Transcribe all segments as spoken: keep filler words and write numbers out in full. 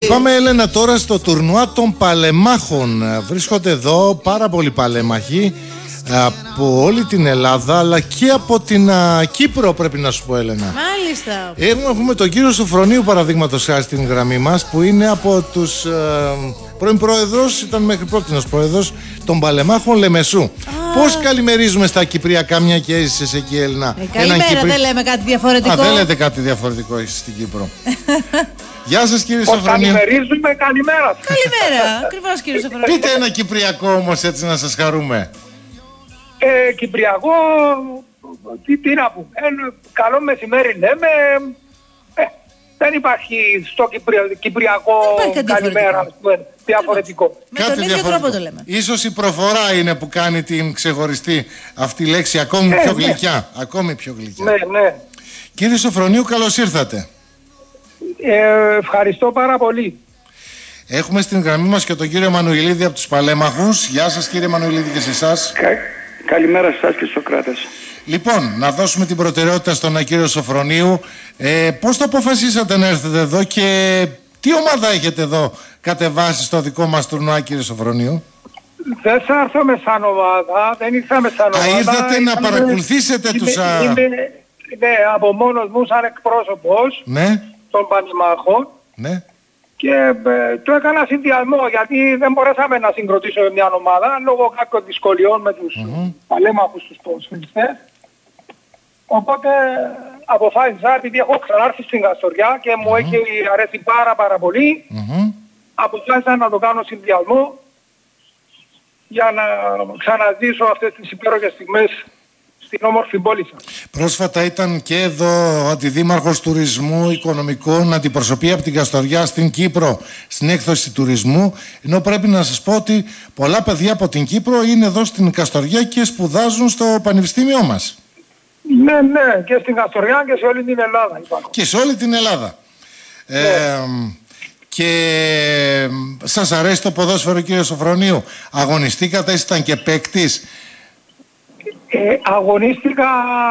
Πάμε, Έλενα, τώρα στο τουρνουά των παλεμάχων. Βρίσκονται εδώ πάρα πολλοί παλέμαχοι από όλη την Ελλάδα, αλλά και από την α, Κύπρο, πρέπει να σου πω, Έλενα. Μάλιστα. Έχουμε τον κύριο Σοφρονίου, παραδείγματος χάρη, στην γραμμή μας, που είναι από τους ε, πρώην πρόεδρος, ήταν μέχρι πρότινος πρόεδρος των παλεμάχων Λεμεσού. Α. Πώς καλημερίζουμε στα κυπριακά, μια και έζησες εκεί, Έλληνα? Ε, καλημέρα, Κυπρι... δεν λέμε κάτι διαφορετικό. Α, δεν λέτε κάτι διαφορετικό εσείς στην Κύπρο. Γεια σας, κύριε Πώς Σοφρονίου. καλημερίζουμε, καλημέρα. Καλημέρα, ακριβώς, κύριε Σοφρονίου. Πείτε ένα κυπριακό όμως, έτσι να σας χαρούμε. Ε, Κυπριακό, τι, τι να πούμε, ε, καλό μεσημέρι λέμε, ε, δεν υπάρχει στο Κυπρια, Κυπριακό καλημέρα διαφορετικό. Με τον ίδιο τρόπο το λέμε. Ίσως η προφορά είναι που κάνει την ξεχωριστή αυτή λέξη ακόμη ε, πιο ναι. γλυκιά. Ακόμη πιο γλυκιά. Ναι, ναι. Κύριε Σοφρονίου, καλώς ήρθατε. Ε, ευχαριστώ πάρα πολύ. Έχουμε στην γραμμή μας και τον κύριο Μανουηλίδη από τους Παλέμαχους. Γεια σας, κύριε Μανουηλίδη, και σε εσάς. Κα... Καλημέρα σας και Σοκράτες. Λοιπόν, να δώσουμε την προτεραιότητα στον κύριο Σοφρονίου. Ε, πώς το αποφασίσατε να έρθετε εδώ και τι ομάδα έχετε εδώ κατεβάσει στο δικό μας τουρνουά, κύριε Σοφρονίου? Δεν θα έρθουμε σαν ομάδα, δεν ήρθαμε σαν ομάδα. Α, ήρθατε ήρθαμε... να παρακολουθήσετε είμαι, τους... Α... Είμαι, ναι, από μόνος μου σαν εκπρόσωπος, ναι. των Παλεμάχων. Ναι. Και ε, το έκανα συνδυασμό, γιατί δεν μπορέσαμε να συγκροτήσουμε μια ομάδα λόγω κάποιων δυσκολιών με τους mm-hmm. παλέμαχους τους ποδοσφαιριστές. Οπότε αποφάσισα, επειδή έχω ξανάρθει στην Καστοριά και μου mm-hmm. έχει αρέσει πάρα πάρα πολύ, mm-hmm. αποφάσισα να το κάνω συνδυασμό για να ξαναζήσω αυτές τις υπέροχες στιγμές στην όμορφη πόλη σας. Πρόσφατα ήταν και εδώ ο Αντιδήμαρχος Τουρισμού Οικονομικών, αντιπροσωπεία από την Καστοριά στην Κύπρο, στην έκδοση τουρισμού, ενώ πρέπει να σας πω ότι πολλά παιδιά από την Κύπρο είναι εδώ στην Καστοριά και σπουδάζουν στο πανεπιστήμιό μας. Ναι, ναι, και στην Καστοριά και σε όλη την Ελλάδα υπάρχουν. Και σε όλη την Ελλάδα. Ναι. Ε, και σας αρέσει το ποδόσφαιρο, κύριε Σοφρονίου? Αγωνιστήκατε, ήσταν και παίκτης? Ε, αγωνίστηκα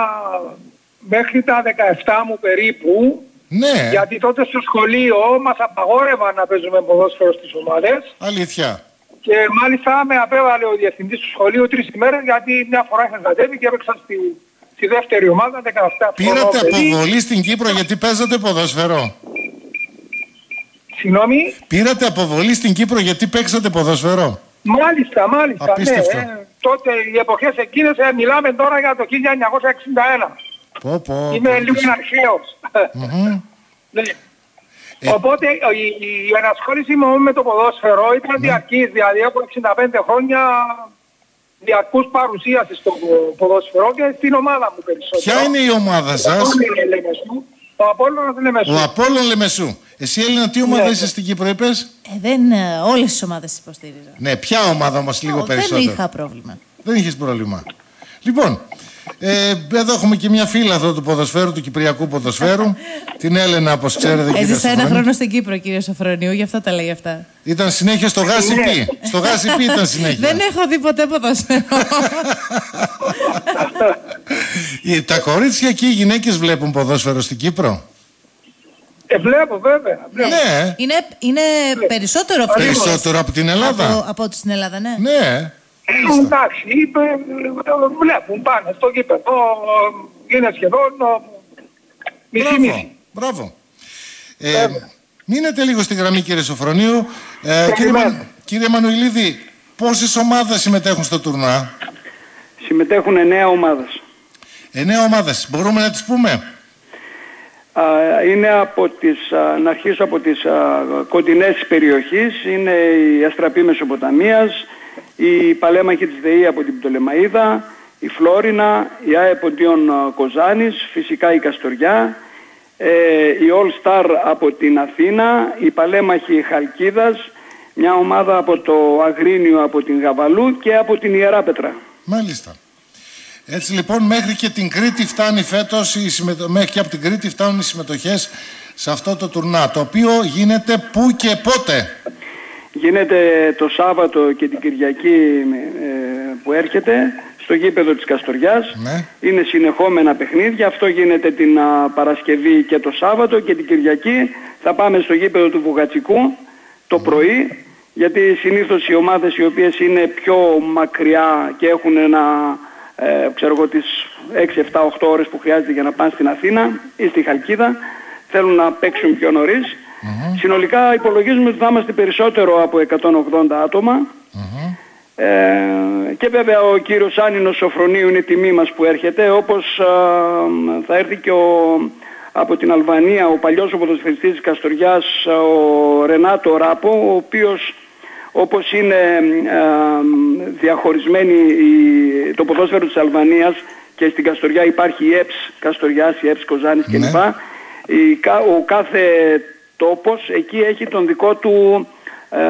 μέχρι τα δεκαεπτά μου περίπου, ναι. γιατί τότε στο σχολείο μας απαγόρευαν να παίζουμε ποδόσφαιρο στις ομάδες. Αλήθεια. Και μάλιστα με απέβαλε ο διευθυντής του σχολείου τρεις ημέρες, γιατί μια φορά είχα κατέβει και έπαιξα στη, στη δεύτερη ομάδα δεκαεπτά. Πήρατε αποβολή στην Κύπρο γιατί παίζατε ποδόσφαιρο? Συγγνώμη? Πήρατε αποβολή στην Κύπρο γιατί παίξατε ποδόσφαιρο? Μάλιστα, μάλιστα. Απίστευτο. Ναι, ε, τότε οι εποχές εκείνες, ε, μιλάμε τώρα για το χίλια εννιακόσια εξήντα ένα. Πω, πω, Είμαι πω, λίγο αρχαίος. Mm-hmm. Ναι. Ε... Οπότε η, η, η ενασχόληση μου με το ποδόσφαιρο ήταν mm. διαρκής, δηλαδή από εξήντα πέντε χρόνια διαρκούς παρουσίαση στο ποδόσφαιρο και στην ομάδα μου περισσότερο. Ποια είναι η ομάδα σας? Ο Απόλλωνας Λεμεσού. Ο Απόλλων Λεμεσού. Εσύ, Έλληνα, τι ομάδα ναι, είσαι στην Κύπρο, είπες? Ε, δεν, όλες τις ομάδες υποστήριζα. Ναι, ποια ομάδα όμως λίγο oh, περισσότερο? Δεν είχα πρόβλημα. Δεν είχες πρόβλημα. Λοιπόν, ε, εδώ έχουμε και μια φίλα εδώ του ποδοσφαίρου, του κυπριακού ποδοσφαίρου, την Έλενα, όπως ξέρετε. Έζησα ένα χρόνο στην Κύπρο, κύριε Σοφρονίου, γι' αυτό τα λέει αυτά. Ήταν συνέχεια στο Γάσιπι. Στο Γάσιπι ήταν συνέχεια. Δεν έχω δει ποτέ ποδοσφαίρο. Τα κορίτσια και οι γυναίκες βλέπουν ποδόσφαιρο στην Κύπρο? Ε, βλέπω, βέβαια. Βλέπω. Ναι. Είναι, είναι περισσότερο αυτό. Περισσότερο από την Ελλάδα. Από, από ό,τι στην Ελλάδα, ναι. Ναι. Ε, εντάξει, είπε, βλέπουν, πάνε στο γήπεδο, είναι σχεδόν μισή-μισή. Μπράβο. Ε, μείνετε λίγο στη γραμμή, κύριε Σοφρονίου. Ε, κύριε, Μα, κύριε Μανουηλίδη, πόσες ομάδες συμμετέχουν στο τουρνουά? Συμμετέχουν εννέα ομάδες. Εννέα ομάδες. Μπορούμε να τις πούμε? Είναι από τις, να αρχίσω από τις κοντινές περιοχής. Είναι η Αστραπή Μεσοποταμίας, η Παλέμαχη της ΔΕΗ από την Πτολεμαΐδα, η Φλόρινα, η ΑΕ Ποντίων Κοζάνης, φυσικά η Καστοριά, η All Star από την Αθήνα, η Παλέμαχη Χαλκίδας, μια ομάδα από το Αγρίνιο από την Γαβαλού και από την Ιεράπετρα. Μάλιστα. Έτσι λοιπόν μέχρι και την Κρήτη φτάνει φέτος, η συμμετω... μέχρι και από την Κρήτη φτάνουν οι συμμετοχές σε αυτό το τουρνά, το οποίο γίνεται πού και πότε? Γίνεται το Σάββατο και την Κυριακή ε, που έρχεται στο γήπεδο της Καστοριάς. Ναι. Είναι συνεχόμενα παιχνίδια, αυτό γίνεται την α, Παρασκευή και το Σάββατο, και την Κυριακή θα πάμε στο γήπεδο του Βουγατσικού το πρωί, γιατί συνήθως οι ομάδες οι οποίες είναι πιο μακριά και έχουν ένα, ε, ξέρω εγώ, τις έξι, επτά, οκτώ ώρες που χρειάζεται για να πάνε στην Αθήνα ή στη Χαλκίδα, θέλουν να παίξουν πιο νωρίς. Mm-hmm. Συνολικά υπολογίζουμε ότι θα είμαστε περισσότερο από εκατόν ογδόντα άτομα. Mm-hmm. Ε, και βέβαια ο κύριος Άνινος Σοφρονίου είναι τιμή μας που έρχεται, όπως α, θα έρθει και ο, από την Αλβανία ο παλιός ποδοσφαιριστής της Καστοριάς, ο Ρενάτο Ράπο, ο οποίος, όπως είναι α, διαχωρισμένη η, το ποδόσφαιρο της Αλβανίας και στην Καστοριά υπάρχει η ΕΠΣ Καστοριάς, η ΕΠΣ Κοζάνης ναι. κλπ. Η, ο κάθε τόπος εκεί έχει τον δικό του ε,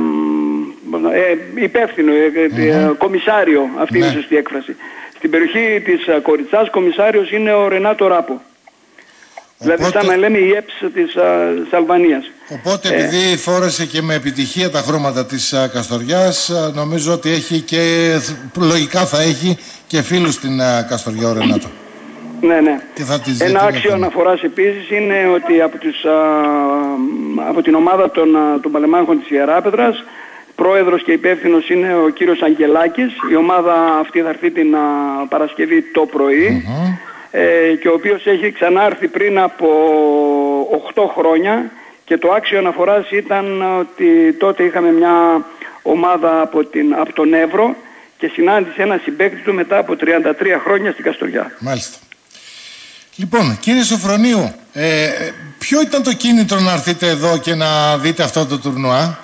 ε, υπεύθυνο, ε, mm-hmm. κομισάριο, αυτή ναι. είναι η σωστή έκφραση. Στην περιοχή της Κοριτσάς κομισάριος είναι ο Ρενάτο Ράπο. Οπότε... δηλαδή σαν να λέμε η ΕΠΣ της, της Αλβανίας. Οπότε ε... επειδή φόρεσε και με επιτυχία τα χρώματα της α, Καστοριάς, α, νομίζω ότι έχει και λογικά θα έχει και φίλους στην α, Καστοριά ο Ρενάτο. Ναι, ναι. Ένα άξιο με... αναφοράς επίσης είναι ότι από, τις, α, από την ομάδα των, α, των Παλαιμάχων της Ιεράπεδρας πρόεδρος και υπεύθυνος είναι ο κύριος Αγγελάκης. Η ομάδα αυτή θα έρθει την α, Παρασκευή το πρωί mm-hmm. ε, και ο οποίος έχει ξανάρθει πριν από οκτώ χρόνια και το άξιο αναφοράς ήταν ότι τότε είχαμε μια ομάδα από, την, από τον Εύρο και συνάντησε ένα συμπαίκτη του μετά από τριάντα τρία χρόνια στην Καστοριά. Μάλιστα. Λοιπόν, κύριε Σοφρονίου, ε, ποιο ήταν το κίνητρο να έρθετε εδώ και να δείτε αυτό το τουρνουά?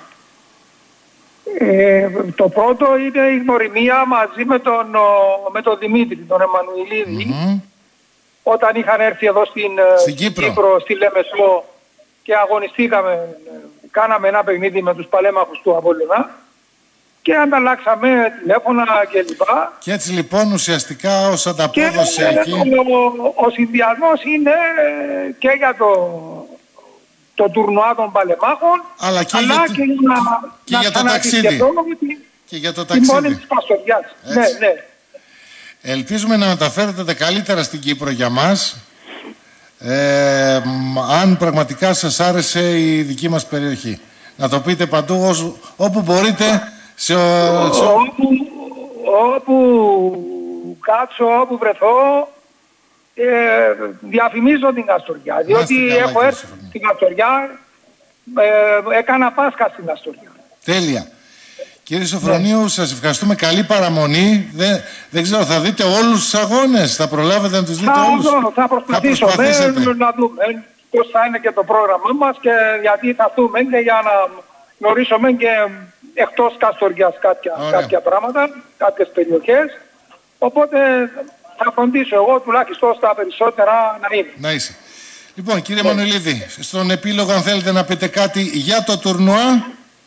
Ε, το πρώτο είναι η γνωριμία μαζί με τον, με τον Δημήτρη, τον Εμμανουηλίδη, mm-hmm. όταν είχαν έρθει εδώ στην, στην Κύπρο. Κύπρο, στη Λεμεσό και αγωνιστήκαμε, κάναμε ένα παιχνίδι με τους παλέμαχους του Απόλλωνα και ανταλλάξαμε τηλέφωνα κλπ. Και έτσι λοιπόν ουσιαστικά ως ανταπόδοση και, εκεί... Ο, ο συνδυασμός είναι και για το, το τουρνουά των παλεμάχων, αλλά και αλλά για, και για, και να, για να το ταξίδι. Και για το ταξίδι. Τη μόνη της Καστοριάς. Ναι, ναι. Ελπίζουμε να μεταφέρετε τα καλύτερα στην Κύπρο για μας. Ε, αν πραγματικά σας άρεσε η δική μας περιοχή. Να το πείτε παντού όσο, όπου μπορείτε. Σε, σε... Όπου, όπου κάτσω, όπου βρεθώ, ε, διαφημίζω την Καστοριά. Διότι καλά, έχω έρθει στην Καστοριά, ε, έκανα Πάσχα στην Καστοριά. Τέλεια. Κύριε Σοφρονίου, ναι. σας ευχαριστούμε. Καλή παραμονή. Δεν, δεν ξέρω, θα δείτε όλους τους αγώνες, θα προλάβετε να τους δείτε θα, όλους. Δω, θα προσπαθήσω θα να δούμε πώς θα είναι και το πρόγραμμά μας και γιατί θα δούμε και για να γνωρίσουμε και εκτός Καστοριάς κάποια, κάποια πράγματα, κάποιες περιοχές. Οπότε θα φροντίσω εγώ τουλάχιστον στα περισσότερα να είμαι. Να είσαι. Λοιπόν, κύριε yeah. Μανουηλίδη, στον επίλογο αν θέλετε να πείτε κάτι για το τουρνουά.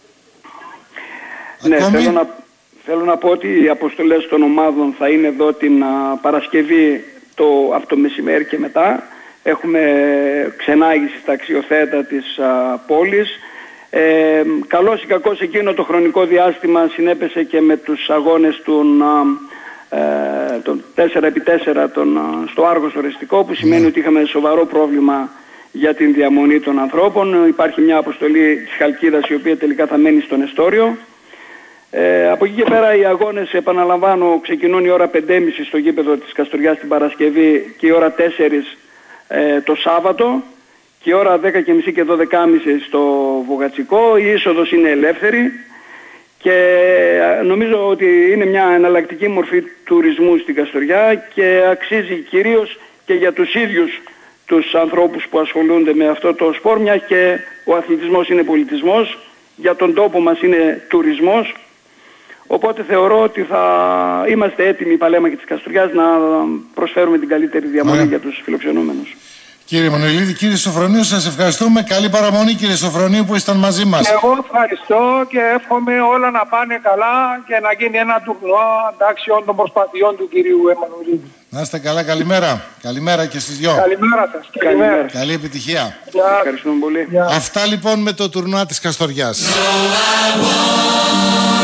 Ναι, θέλω να, θέλω να πω ότι οι αποστολές των ομάδων θα είναι εδώ την α, Παρασκευή το, από το μεσημέρι και μετά. Έχουμε ξενάγηση στα αξιοθέατα της α, πόλης. Ε, καλώς ή κακώς εκείνο το χρονικό διάστημα συνέπεσε και με τους αγώνες των, ε, των τέσσερα επί τέσσερα τον, στο Άργος οριστικό, που σημαίνει ότι είχαμε σοβαρό πρόβλημα για την διαμονή των ανθρώπων. Υπάρχει μια αποστολή της Χαλκίδας η οποία τελικά θα μένει στον Εστόριο. Ε, από εκεί και πέρα οι αγώνες, επαναλαμβάνω, ξεκινούν η ώρα πέντε και μισή στο γήπεδο της Καστοριάς την Παρασκευή και η ώρα τέσσερα ε, το Σάββατο και η ώρα δέκα και μισή και δώδεκα και μισή στο Βογατσικό. Η είσοδος είναι ελεύθερη και νομίζω ότι είναι μια εναλλακτική μορφή τουρισμού στην Καστοριά και αξίζει κυρίως και για τους ίδιους τους ανθρώπους που ασχολούνται με αυτό το σπορ, μια και ο αθλητισμός είναι πολιτισμός, για τον τόπο μας είναι τουρισμός. Οπότε θεωρώ ότι θα είμαστε έτοιμοι οι παλέμαχοι της Καστοριάς να προσφέρουμε την καλύτερη διαμονή yeah. για τους φιλοξενούμενους. Κύριε Μανουηλίδη, κύριε Σοφρονίου, σας ευχαριστούμε. Καλή παραμονή, κύριε Σοφρονίου, που ήσταν μαζί μας. Εγώ ευχαριστώ και εύχομαι όλα να πάνε καλά και να γίνει ένα τουρνουά αντάξιων των προσπαθειών του κυρίου Εμμανουηλίδη. Να είστε καλά, καλημέρα. Καλημέρα και στις δυο. Καλημέρα σας. Καλημέρα. Καλή επιτυχία. Yeah. Ευχαριστούμε πολύ. Yeah. Αυτά λοιπόν με το τουρνουά της Καστοριάς.